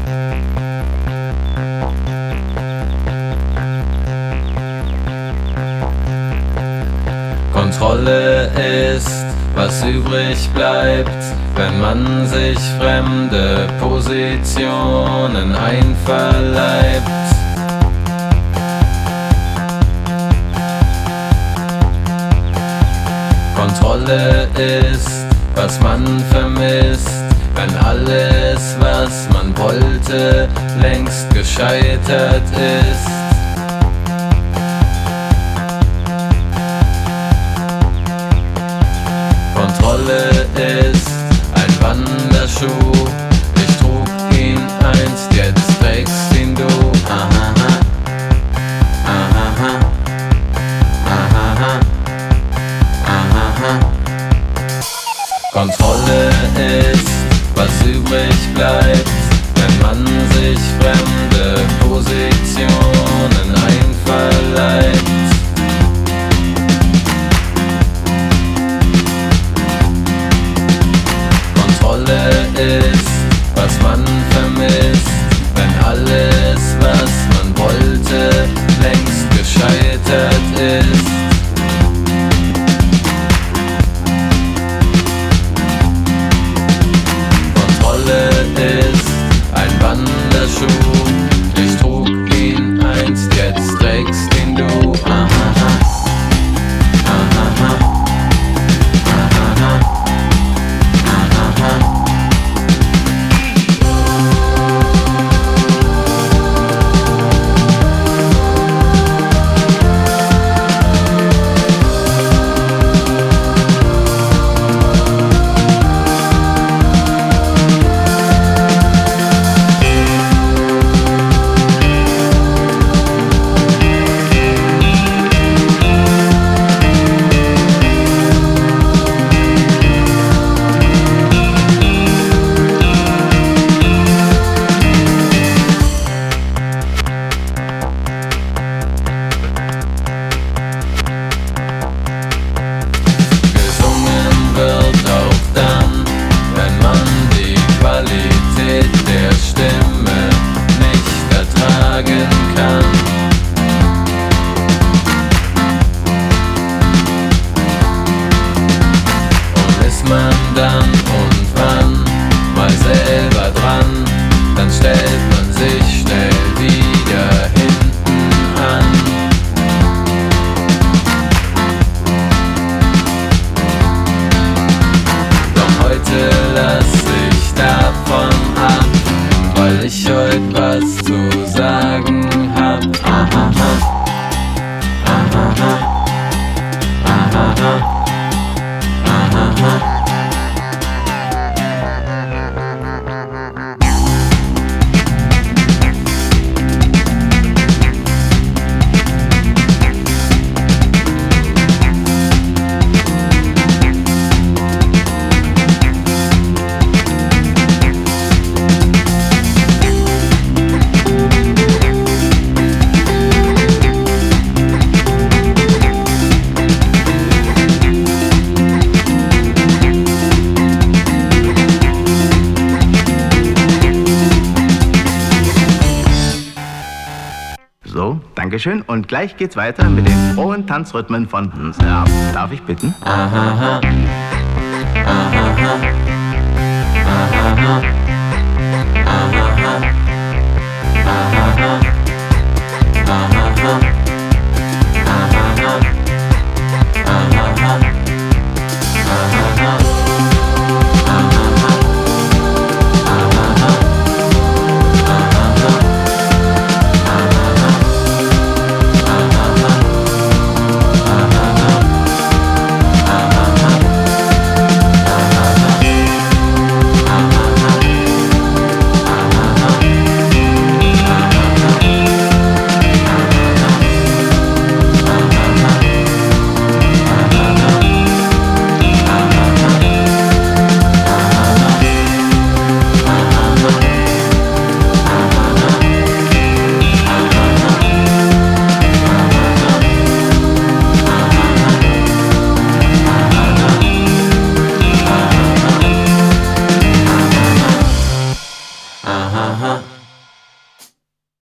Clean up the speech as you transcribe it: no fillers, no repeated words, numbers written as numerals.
Kontrolle ist, was übrig bleibt, wenn man sich fremde Positionen einverleibt. Kontrolle ist, was man vermisst, wenn alles, was man wollte, längst gescheitert ist. Kontrolle ist ein Wanderschuh, ich trug ihn einst, jetzt trägst ihn du. Ahaha, ahaha, ahaha, ahaha. Kontrolle ist, was übrig bleibt, wenn man sich fremde Positionen einverleibt. Kontrolle ist, was man vermisst, wenn alles, was man wollte, längst gescheitert ist. Kontrolle ist ein Wanderschuh, ich trug ihn einst, jetzt trägst ihn du. Ahaha, ahaha, ahaha. Dankeschön. Und gleich geht's weiter mit den frohen Tanzrhythmen von Snap. Darf ich bitten? Ahaha, ahaha, ahaha.